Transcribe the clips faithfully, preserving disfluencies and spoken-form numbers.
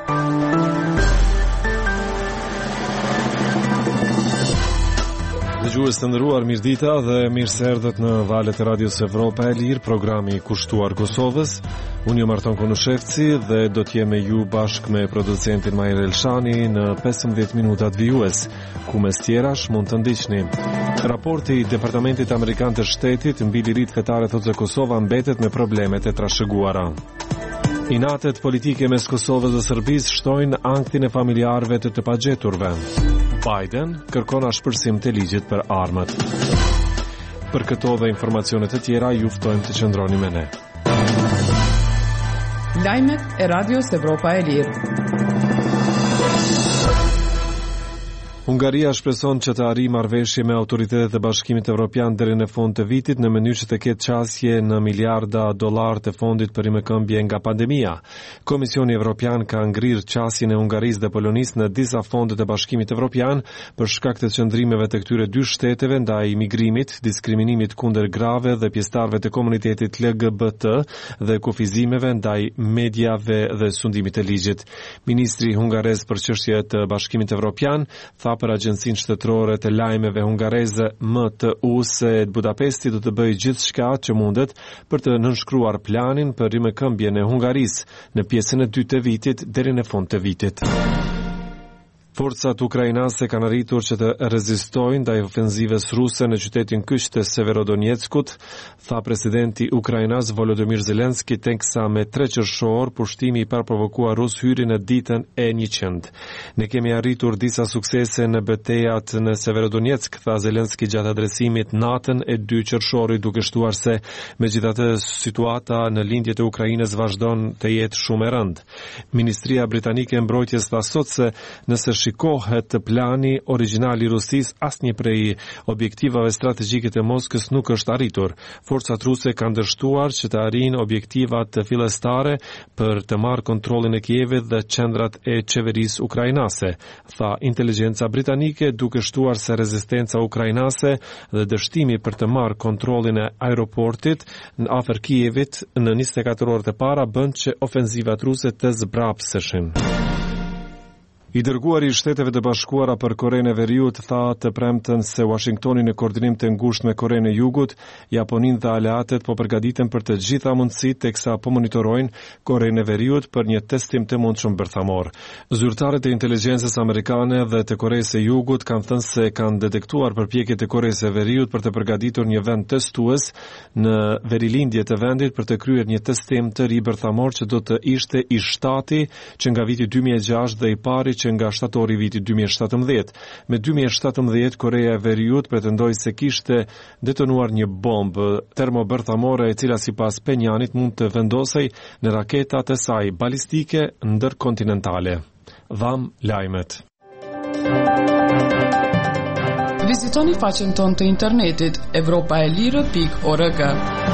Dëgjues të nderuar, mirëdita dhe mirëserdhët në valët e Radios Evropa e Lirë, programi i kushtuar Kosovës. Unë jam Arton Konushevci dhe do të jem me ju bashkë me producentin Majer Elshani në pesëmbëdhjetë minutat vijues, ku mes tjerash mund të ndiqni. Raporti i Departamentit Amerikan të Shtetit mbi liritë fetare thotë se Kosova mbetet me problemet e trashëguara. Inatet politike mes Kosovës dhe Serbisë shtojnë anktin e familjarëve të të pagjeturve. Biden kërkon ashpërsim të ligjit për armët. Për këto dhe informacionet e tjera, ju ftojmë të qëndroni me ne. Lajmet e Radios Evropa e Lirë. Hungaria shpreson që të arrijë marrëveshje me autoritetet e Bashkimit Evropian deri në fund të vitit në mënyrë që të ketë qasje në miliarda dollar të fondit për rimëkëmbje nga pandemia. Komisioni Evropian ka ngrirë qasjen e Hungarisë dhe Polonisë në disa fonde të Bashkimit Evropian për shkak të qëndrimeve të këtyre dy shteteve ndaj migrimit, diskriminimit kundër grave dhe pjesëtarëve të komunitetit L G B T dhe kufizimeve ndaj mediave dhe sundimit të ligjit. Ministri hungarez për çështje të Bashkimit Evropian tha për Agjencinë Shtetërore të Lajmeve Hungareze M T U se Budapesti do të bëjë gjithçka që mundet për të nënshkruar planin për rimëkëmbjen e Hungarisë në pjesën e dytë të vitit deri në fund të vitit. Forcat ukrainase kanë arritur që të rezistojnë ndaj ofenzives ruse në qytetin kyç të Severodonetskut, tha presidenti ukrainas Volodymyr Zelenski, teksa me tre qershor pushtimi i parprovokuar rus hyri në ditën e njëqind. Ne kemi arritur disa suksese në betejat në Severodonetsk, tha Zelenski gjatë adresimit natën e dy qershorit, duke shtuar se megjithatë situata në lindjet e Ukrainës vazhdon të jetë shumë e rëndë. Ministria britanike e mbrojtjes tha sot se nëse shikohet plani origjinal i Rusisë, asnjë prej objektivave strategjike të Moskës nuk është arritur. Forcat ruse kanë dështuar që të arrijnë objektivat fillestare për të marrë kontrollin e Kievit dhe qendrat e qeverisë ukrainase, tha inteligjenca britanike, duke shtuar se rezistenca ukrainase dhe dështimi për të marrë kontrollin e aeroportit në afër Kievit në njëzet e katër orët e para bën që ofenzivat ruse të zbrapseshin. I dërguari i Shteteve të Bashkuara për Korenë e Veriut tha të premten se Washingtoni në koordinim të ngushtë me Korenë e Jugut, Japoninë dhe aleatet po përgatiten për të gjitha mundësitë teksa po monitorojnë Korenë e Veriut për një testim të mundshëm bërthamor. Zyrtarët e inteligjencës amerikane dhe të Koresë së Jugut kanë thënë se kanë detektuar përpjekjet e Koresë së Veriut për të përgatitur një vend testues në verilindje të vendit për të kryer një testim të ri bërthamor që do të ishte i shtati që nga viti dy mijë e gjashtë dhe i pari që nga shtatori i vitit dy mijë e shtatëmbëdhjetë. Me dy mijë e shtatëmbëdhjetë, Korea e Veriut pretendoi se kishte detonuar një bombë termobërthamore e cila sipas Penjanit mund të vendosej në raketat e saj balistike ndërkontinentale. Dham lajmet. Vizitoni faqen tonë të internetit evropaelire pikë org.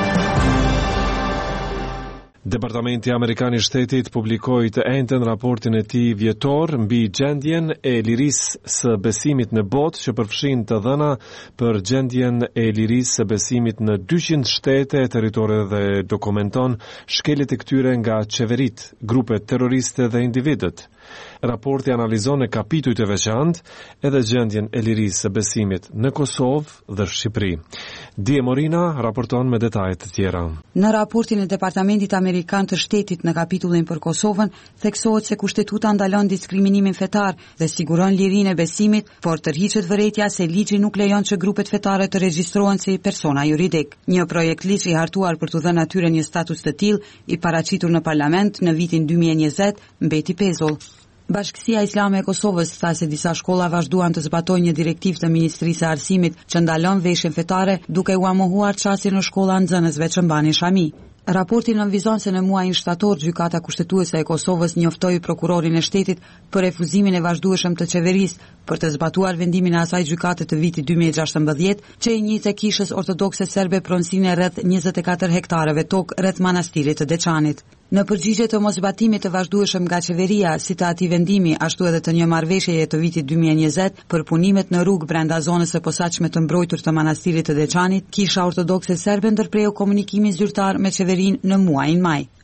Departamenti Amerikan i Shtetit publikoi të njëjtën raportin e tij vjetor mbi gjendjen e lirisë së besimit në botë, që përfshin të dhëna për gjendjen e lirisë së besimit në dyqind shtete e territore dhe dokumenton shkeljet e këtyre nga qeveritë, grupet terroriste dhe individët. Raporti analizon në kapituj të veçantë edhe gjendjen e lirisë së besimit në Kosovë dhe Shqipëri. Die Morina raporton me detajet të tjera. Në raportin e Departamentit Amerikan të Shtetit në kapitullin për Kosovën, theksohet se kushtetuta ndalon diskriminimin fetar dhe siguron lirinë e besimit, por tërhiqet vërejtja se ligji nuk lejon që grupet fetare të regjistrohen si persona juridik. Një projekt ligj i hartuar për të dhënë atyre një status të tillë, i paraqitur në parlament në vitin dy mijë e njëzet, mbeti pezull. Bashkësia Islame e Kosovës tha se disa shkolla vazhduan të zbatojnë një direktivë të Ministrisë së Arsimit që ndalon veshjen fetare, duke u mohuar çastjen në shkolla nxënësve që mbanin shami. Raporti nënvizon se në muajin shtator gjykata kushtetuese e Kosovës njoftoi prokurorin e shtetit për refuzimin e vazhdueshëm të qeverisë për të zbatuar vendimin e asaj gjykate të vitit dy mijë e gjashtëmbëdhjetë që i njihte kishës ortodokse serbe pronësinë e rreth njëzet e katër hektareve tokë rreth manastirit të Deçanit. Në përgjigje të mosbatimit të vazhdueshëm nga qeveria, si të atij vendimi, ashtu edhe të një marrëveshjeje të vitit dy mijë e njëzet për punimet në rrugë brenda zonës së posaçme të mbrojtur të manastirit të Deçanit, kisha ortodokse serbe ndërpreu komunikimin zyrtar me qeverinë në muajin maj.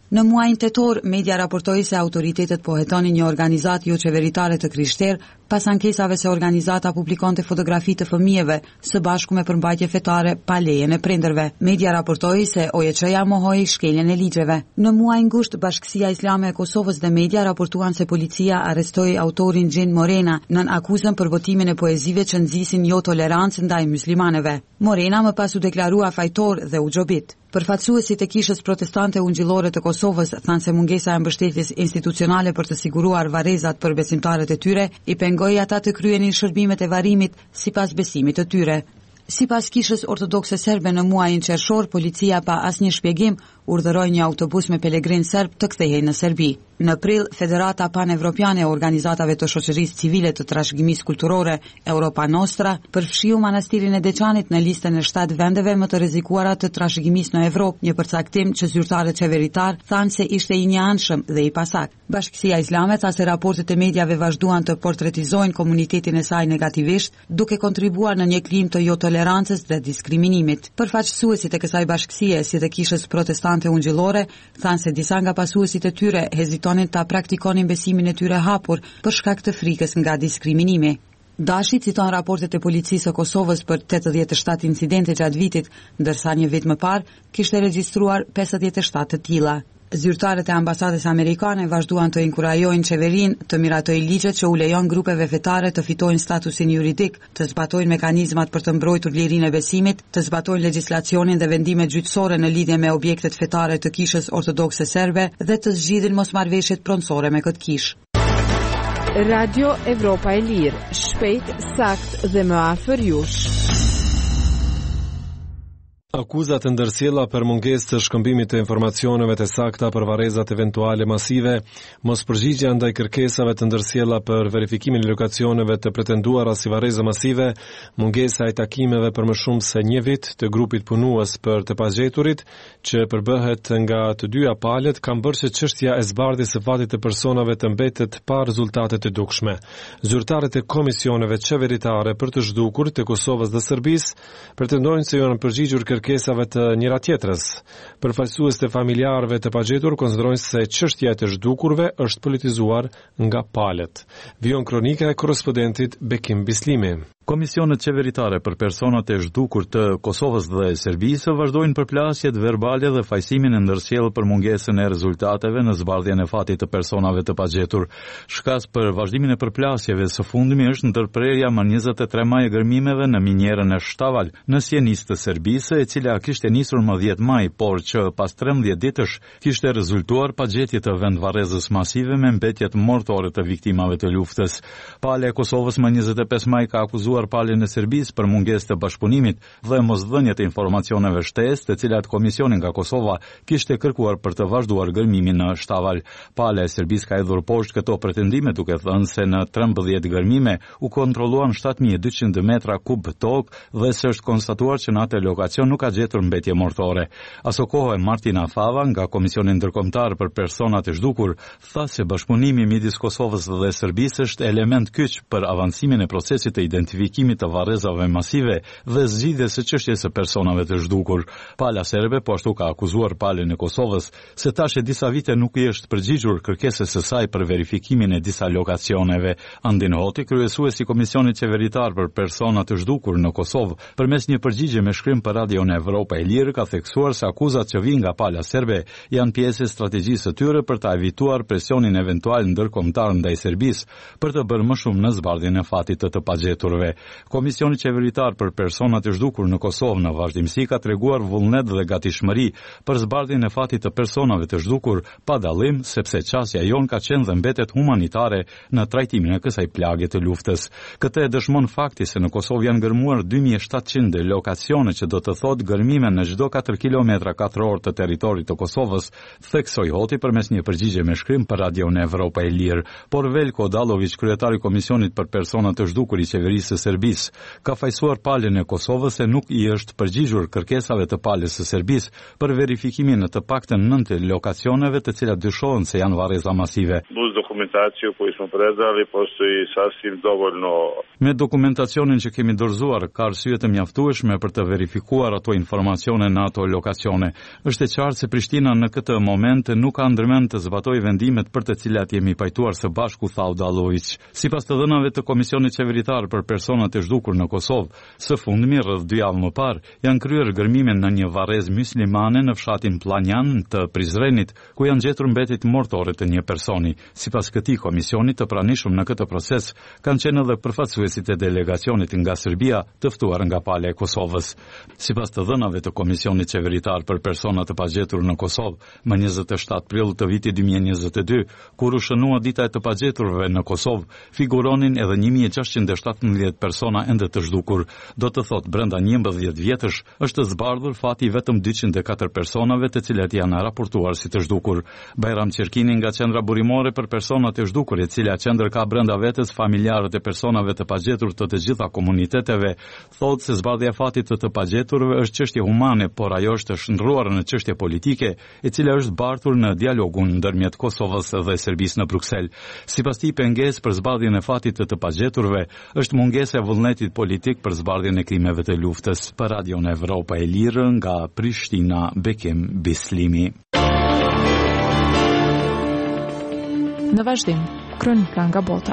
Në muajin tetor, media raportoi se autoritetet po hetonin një organizatë jo qeveritare të krishterë pas ankesave se organizata publikonte fotografi të fëmijëve së bashku me përmbajtje fetare pa lejen e prindërve. Media raportoi se O E C-ja mohoi shkeljen e ligjeve. Në muajin gusht, Bashkësia Islame e Kosovës dhe media raportuan se policia arrestoi autorin Gjen Morena nën akuzën për votimin e poezive që nxisin jo tolerancë ndaj muslimanëve. Morena më pas u deklarua fajtor dhe u xhobit. Përfaqësuesit e Kishës Protestante Ungjillore të Kosovës thanë se mungesa e mbështetjes institucionale për të siguruar varrezat për besimtarët e tyre i pengoi ata të kryenin shërbimet e varrimit sipas besimit të tyre. Sipas Kishës Ortodokse Serbe, në muajin qershor, policia pa asnjë shpjegim urdhëroi një autobus me pelegrin serb të kthehej në Serbi. Në prill, Federata Pan-Evropiane e Organizatave të Shoqërisë Civile të Trashëgimisë Kulturore, Europa Nostra, përfshiu manastirin e Deçanit në listën e shtatë vendeve më të rrezikuara të trashëgimisë në Evropë, një përcaktim që zyrtarët qeveritar thanë se ishte i njëanshëm dhe i pasakt. Bashkësia Islame tha se raportet e mediave vazhduan të portretizojnë komunitetin e saj negativisht, duke kontribuar në një klim të jo tolerancës dhe diskriminimit. Përfaqësuesit e kësaj bashkësie, si dhe Kishës Protestante Ungjillore, thanë se disa nga pasuesit e tyre hezitonin ta praktikonin besimin e tyre hapur për shkak të frikës nga diskriminimi. Dashi citon raportet e policisë së Kosovës për tetëdhjetë e shtatë incidente gjatë vitit, ndërsa një vit më parë kishte regjistruar pesëdhjetë e shtatë të tilla. Zyrtarët e ambasadës amerikane vazhduan të inkurajojnë qeverinë të miratojë ligjet që u lejon grupeve fetare të fitojnë statusin juridik, të zbatojnë mekanizmat për të mbrojtur lirinë e besimit, të zbatojnë legjislacionin dhe vendimet gjyqësore në lidhje me objektet fetare të Kishës Ortodokse Serbe dhe të zgjidhin mosmarrëveshjet pronësore me këtë kishë. Radio Evropa e Lirë, shpejt, sakt dhe më afër jush. Akuzat e ndërsjella për mungesë të shkëmbimit të informacioneve të sakta për varrezat eventuale masive, mos përgjigjja ndaj kërkesave të ndërsjella për verifikimin e lokacioneve të pretenduara si varreza masive, mungesa e takimeve për më shumë se një vit të grupit punues për të pagjeturit, që përbëhet nga të dyja palët, kanë bërë që çështja e zbardhjes së fatit të personave të mbetet pa rezultate të dukshme. Zyrtarët e komisioneve qeveritare për të zhdukur të Kosovës dhe Serbisë pretendojnë se janë përgjigjur kërkesave të njëra tjetrës. Përfaqësues të familjarëve të pagjetur konsiderojnë se çështja e të zhdukurve është politizuar nga palët. Vijon kronika e korrespondentit Bekim Bislimi. Komisionet qeveritare për personat e zhdukur të Kosovës dhe Serbisë vazhdojnë përplasjet verbale dhe fajsimin e ndërsjellë për mungesën e rezultateve në zbardhjen e fatit të personave të pagjetur. Shkas për vazhdimin e përplasjeve së fundmi është ndërprerja më njëzet e tre maj e gërmimeve në minjerën e Shtaval, në Sjenis të Serbisë, e cila kishte nisur më dhjetë maj, por që pas trembëdhjetë ditësh kishte rezultuar pagjetje të vendvarrezës masive me mbetjet mortore të viktimave të luftës. Palja e Kosovës më njëzet e pesë maj ka akuzuar palën e Serbisë për mungesë të bashkëpunimit dhe mosdhënie të informacioneve shtesë, të cilat Komisioni nga Kosova kishte kërkuar për të vazhduar gërmimin në Shtaval. Pala e Serbisë ka hedhur poshtë këto pretendime, duke thënë se në trembëdhjetë gërmime u kontrolluan shtatë mijë e dyqind metra kub tokë dhe se është konstatuar që në atë lokacion nuk ka gjetur mbetje mortore. Aso kohë Martina Fava nga Komisioni Ndërkombëtar për Personat e Zhdukur tha se bashkëpunimi midis Kosovës dhe Serbisë është element kyç për avancimin e procesit të identifikimit kimit të varrezave masive dhe zgjidhjes së çështjes së personave të zhdukur. Pala serbe po ashtu ka akuzuar palën e Kosovës se tash e disa vite nuk i është përgjigjur kërkesës së saj për verifikimin e disa lokacioneve. Andin Hoti, kryesuesi i Komisionit Qeveritar për Persona të Zhdukur në Kosovë, përmes një përgjigje me shkrim për Radion Evropa e Lirë, ka theksuar se akuzat që vijnë nga pala serbe janë pjesë e strategjisë së tyre për të evituar presionin eventual ndërkombëtar ndaj Serbisë për të bërë më shumë në zbardhjen e fatit të të pagjeturve. Komisioni Qeveritar për Personat e Zhdukur në Kosovë në vazhdimsi ka treguar vullnet dhe gatishmëri për zbardhjen e fatit të personave të zhdukur pa dallim, sepse qasja jon ka qenë dhe mbetet humanitare në trajtimin e kësaj plagë të luftës. Këtë e dëshmon fakti se në Kosovë janë gërmuar dy mijë e shtatëqind lokacione, që do të thotë gërmime në çdo katër kilometra katror të territorit të Kosovës, theksoi Hoti përmes një përgjigje me shkrim për Radion Evropa e Lirë. Por Veljko Odalović, kryetari i Komisionit për Personat të Zhdukur i Qeverisë së Serbisë. Ka fajsuar palën e Kosovës se nuk i është përgjigjur kërkesave të palës së Serbisë për verifikimin në të paktën nëntë lokacioneve të cilat dyshohen se janë varreza masive. Uz dokumentaciju koju smo predali postoji sasvim dovoljno. Me dokumentacionin që kemi dorëzuar, ka arsye të mjaftueshme për të verifikuar ato informacione në ato lokacione. Është e qartë se Prishtina në këtë moment nuk ka ndërmend të zbatojë vendimet për të cilat jemi pajtuar së bashku, tha Odallović. Sipas të dhënave të Komisionit Qeveritar për personat e zhdukur në Kosovë, së fundmi rreth dy javë më parë, janë kryer gërmime në një varrezë myslimane në fshatin Planjan të Prizrenit, ku janë gjetur mbetjet mortore të një personi. Sipas këtij komisioni të pranishëm në këtë proces kanë qenë edhe përfaqësuesit e delegacionit nga Serbia të ftuar nga pala e Kosovës. Sipas të dhënave të Komisionit Qeveritar për persona të pagjetur në Kosovë, më njëzet e shtatë prill të vitit dy mijë e njëzet e dy, kur u shënua dita e të pagjeturve në Kosovë, figuronin edhe një mijë e gjashtëqind e shtatëmbëdhjetë persona ende të zhdukur. Do të thotë brenda njëmbëdhjetë vjetësh është zbardhur fati vetëm dyqind e katër personave të cilat janë raportuar si të zhdukur. Bajram Qerkini nga Qendra Burimore për personat e zhdukur, e cila qendër ka brenda vetes familjarët e personave të pagjetur të të gjitha komuniteteve, thotë se zbardhja e fatit të të pagjeturve është çështje humane, por ajo është shndruar në çështje politike, e cila është bartur në dialogun ndërmjet Kosovës dhe Serbisë në Bruksel. Sipas tij, pengesë për zbardhjen e fatit të të pagjeturve është mungesa e vullnetit politik për zbardhjen e krimeve të luftës. Për Radion Evropa e Lirë nga Prishtina, Bekim Bislimi. Në vazhdim, kronika nga bota.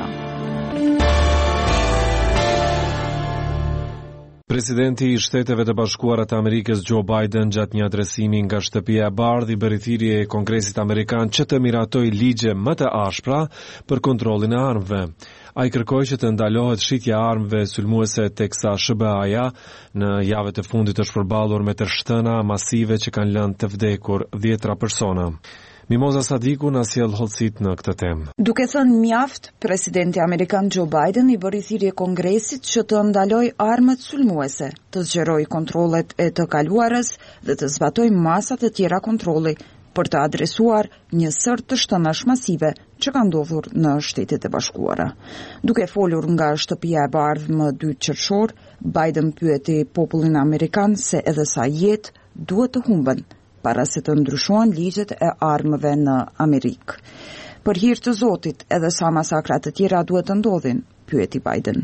Presidenti i Shteteve të Bashkuara të Amerikës Joe Biden gjatë një adresimi nga shtëpia e bardhë i bëri thirrje e Kongresit Amerikan që të miratoj ligje më të ashpra për kontrollin e armëve. Ai kërkoi që të ndalohet shitja e armëve sulmuese teksa S B A-ja në javët e fundit është përballur me tërshtëna masive që kanë lënë të vdekur dhjetra persona. Mimoza Sadiku na sjell hollësit në këtë temë. Duke thënë mjaft, presidenti amerikan Joe Biden i bëri thirrje Kongresit që të ndalojë armët sulmuese, të zgjerojë kontrollet e të kaluarës dhe të zbatojë masa të tjera kontrolli për të adresuar një sër të shtënash masive që ka ndodhur në Shtetet e Bashkuara. Duke folur nga shtëpia e bardhë më dy qershor, Biden pyeti popullin amerikan se edhe sa jetë duhet të humben para se të ndryshohen ligjet e armëve në Amerikë. Për hir të Zotit, edhe sa masakra të tjera duhet të ndodhin, pyeti Biden.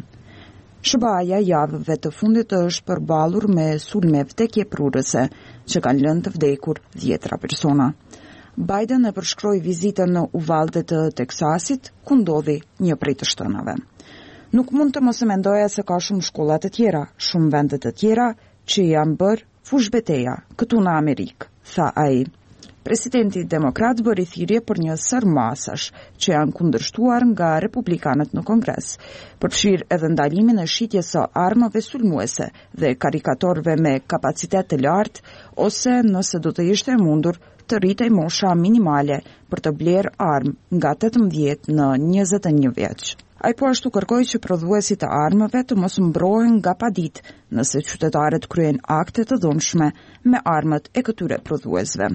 S B A-ja javëve të fundit është përballur me sulme vdekjeprurëse që kanë lënë të vdekur dhjetra persona. Biden e përshkroi vizitën në Uvalde të Teksasit, ku ndodhi një prej të shtënave. Nuk mund të mos e mendoja se ka shumë shkolla të tjera, shumë vende të tjera që janë bërë fushbeteja këtu në Amerikë, tha ai. Presidenti demokrat bëri thirrje për një sër masash që janë kundërshtuar nga republikanët në Kongres, përfshir edhe ndalimin e shitjes së armëve sulmuese dhe karikatorëve me kapacitet të lartë, ose nëse do të ishte mundur të rritej mosha minimale për të blerë armë nga tetëmbëdhjetë në njëzet e një vjeç. Ai po ashtu kërkoi që prodhuesit të armëve të mos mbrohen nga paditë nëse qytetarët kryejnë akte të dhunshme me armët e këtyre prodhuesve.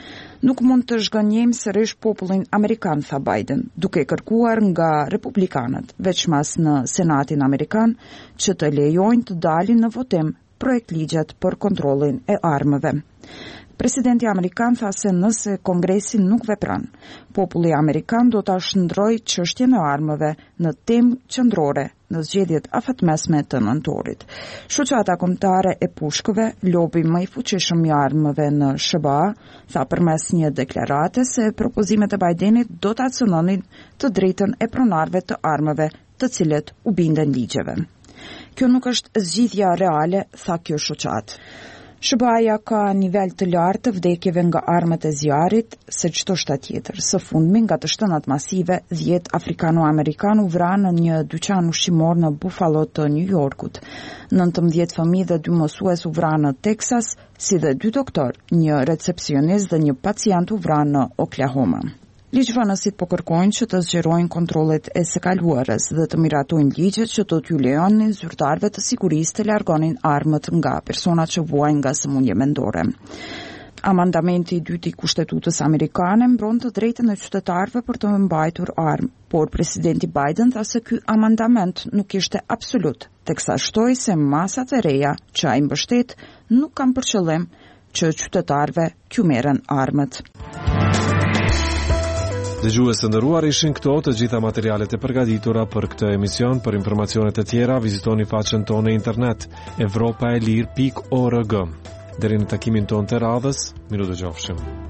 Nuk mund të zhgënjejmë sërish popullin amerikan, tha Biden, duke kërkuar nga republikanët, veçmas në Senatin Amerikan, që të lejojnë të dalin në votim projekt ligjet për kontrollin e armëve. Presidenti amerikan tha se nëse Kongresi nuk vepron, populli amerikan do ta shndrojë çështjen e armëve në temë qendrore në zgjedhjet afatmesme të nëntorit. Shoqata kombëtare e pushkëve, lobi më i fuqishëm i armëve në S B A, tha përmes një deklarate se propozimet e Bidenit do ta cënonin të drejtën e pronarëve të armëve, të cilët u binden ligjeve. Kjo nuk është zgjidhja reale, tha kjo shoqatë. S B A-ja ka nivel të lartë të vdekjeve nga armët e zjarrit se çdo shtat tjetër. Së fundmi nga të shtënat masive, dhjetë afrikano-amerikanë u vranë në një dyqan ushqimor në Buffalo të New Yorkut. nëntëmbëdhjetë fëmijë dhe dy mësues u vranë në Texas, si dhe dy doktor, një recepcionist dhe një pacient u vranë në Oklahoma. Ligjvënësit po kërkojnë që të zgjerojnë kontrollet e së kaluarës dhe të miratojnë ligjet që do t'ju lejonin zyrtarëve të sigurisë të largonin armët nga personat që vuajnë nga sëmundje mendore. Amandamenti i dytë i Kushtetutës amerikane mbron të drejtën e qytetarëve për të mbajtur armë, por presidenti Biden tha se ky amandament nuk ishte absolut, teksa shtoi se masat e reja që ai mbështet nuk kanë për qëllim që qytetarëve t'ju merren armët. Dëgjues të nderuar, ishin këto të gjitha materialet e përgatitura për këtë emision. Për informacione të tjera vizitoni faqen tonë në internet evropaelir pikë org. Deri në takimin tonë të radhës, miru dëgjofshim.